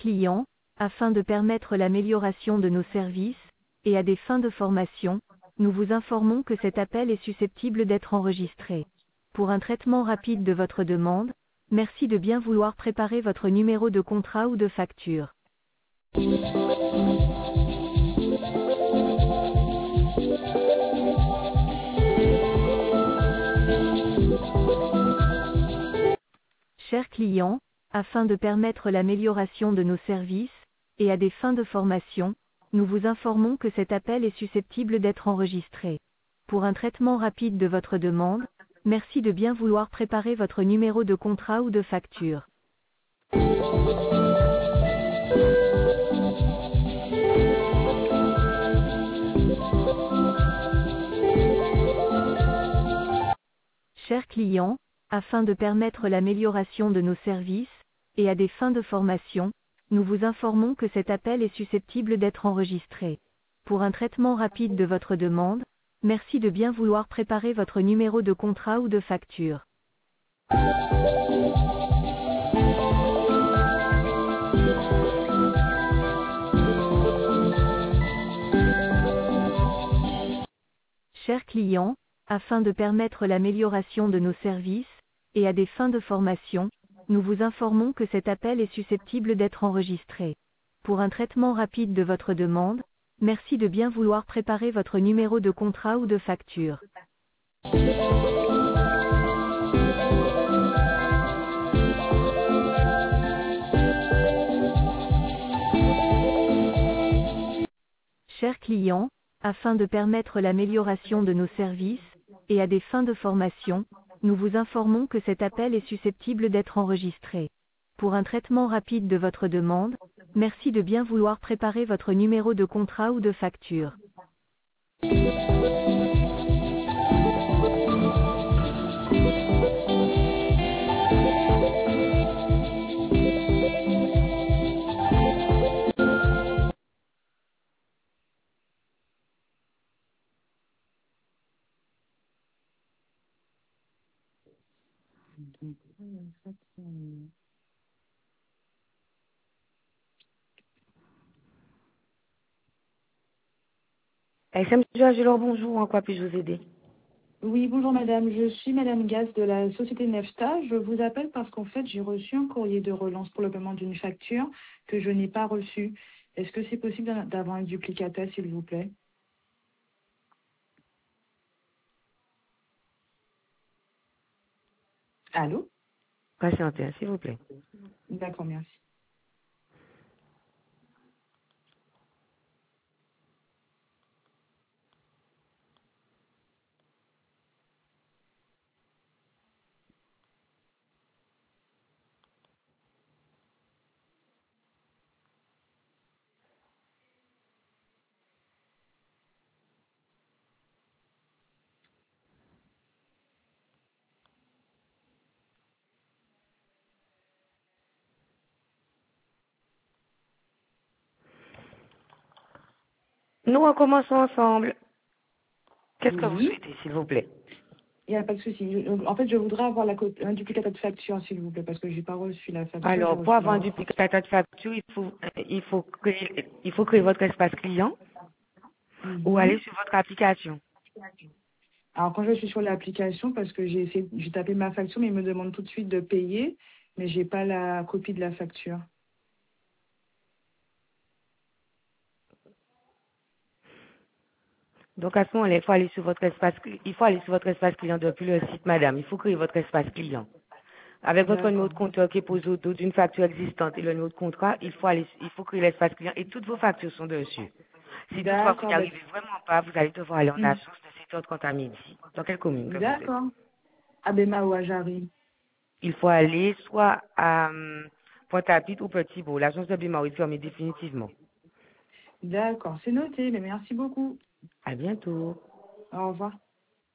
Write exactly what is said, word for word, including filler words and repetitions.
client, afin de permettre l'amélioration de nos services, et à des fins de formation, nous vous informons que cet appel est susceptible d'être enregistré. Pour un traitement rapide de votre demande, merci de bien vouloir préparer votre numéro de contrat ou de facture. Chers clients, afin de permettre l'amélioration de nos services, et à des fins de formation, nous vous informons que cet appel est susceptible d'être enregistré. Pour un traitement rapide de votre demande, merci de bien vouloir préparer votre numéro de contrat ou de facture. Chers clients, afin de permettre l'amélioration de nos services, et à des fins de formation, nous vous informons que cet appel est susceptible d'être enregistré. Pour un traitement rapide de votre demande, merci de bien vouloir préparer votre numéro de contrat ou de facture. Chers clients, afin de permettre l'amélioration de nos services, et à des fins de formation, nous vous informons que cet appel est susceptible d'être enregistré. Pour un traitement rapide de votre demande, merci de bien vouloir préparer votre numéro de contrat ou de facture. Chers clients, afin de permettre l'amélioration de nos services, et à des fins de formation, nous vous informons que cet appel est susceptible d'être enregistré. Pour un traitement rapide de votre demande, merci de bien vouloir préparer votre numéro de contrat ou de facture. S M Joagilor, bonjour, en quoi puis-je vous aider? Oui, bonjour madame, je suis madame Gass de la société Nefta. Je vous appelle parce qu'en fait j'ai reçu un courrier de relance pour le paiement d'une facture que je n'ai pas reçue. Est-ce que c'est possible d'avoir un duplicata s'il vous plaît? Allô? Patientez, s'il vous plaît. D'accord, merci. Nous recommençons ensemble. Qu'est-ce que vous Oui, souhaitez, s'il vous plaît? il n'y a pas de souci. Je- En fait, je voudrais avoir la copie- un duplicata de facture s'il vous plaît parce que j'ai pas reçu la facture, j'ai Alors, pour reçu avoir un la... duplicata de facture, il faut, il faut créer, il faut créer votre espace client ou aller Mhm. sur votre application. Alors quand je suis sur l'application, parce que j'ai essayé, j'ai tapé ma facture, mais il me demande tout de suite de payer, mais j'ai pas la copie de la facture. Donc, à ce moment-là, il faut aller sur votre espace, il faut aller sur votre espace client depuis le site, madame. Il faut créer votre espace client. Avec votre numéro D'accord. de compteur qui est posé au dos d'une facture existante et le numéro de contrat, il faut aller, il faut créer l'espace client et toutes vos factures sont dessus. Si toutefois vous n'y D'accord. Ben, arrivez vraiment pas, vous allez devoir aller en hmm. agence de sept heures trente à midi. Dans quelle commune que vous êtes? D'accord. Abema Ouajari. Il faut aller soit à euh, Pointe-à-Pitre ou Petit-Beau. L'agence de Bima est fermée définitivement. D'accord, c'est noté, mais merci beaucoup. À bientôt. Au revoir.